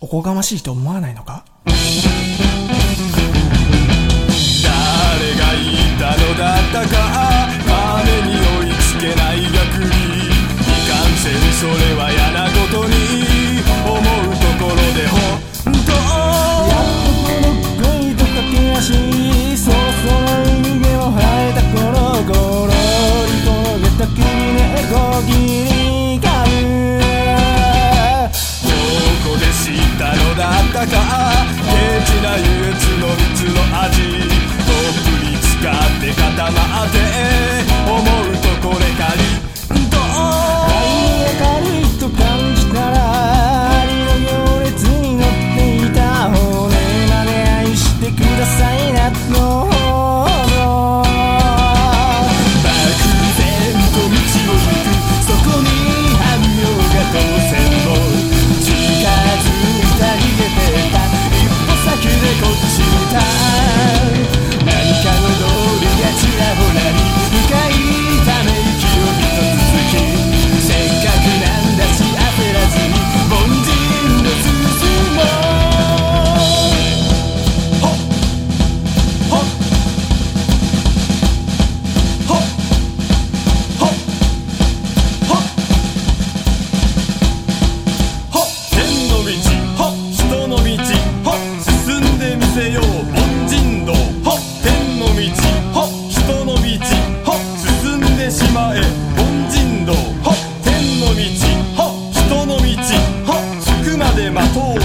おこがましいと思わないのか？ 誰が言ったのだったか、金に追いつけない逆に、いかんせんそれは嫌なことに思うところで本当。 やっとこの恋と駆け足、そろそろ湯気を生えた頃、ゴロリ焦げた君ねこぎりかる。 どこで知ったのだったか、ケチな優越の蜜の味、どっぷり使って固まって思うとこれかりとカリッと感じたら、針の行列に乗っていた骨まで愛してくださいなのほど、 漠然と道を行く、そこに半妙が当選も近づいた逃げてた、一歩先でこっち見た、何かの道理がちらほらに深いため息を一つつき、せっかくなんだし焦らずに凡人の進もう。ほっほっほっほっほっほっ、天の道ほっ、人の道ほっ、進んでみせよう凡人道ほっ、天の道ほっ、人の道ほっ、進んでしまえ凡人道ほっ、天の道ほっ、人の道ほっ、着くまで待とう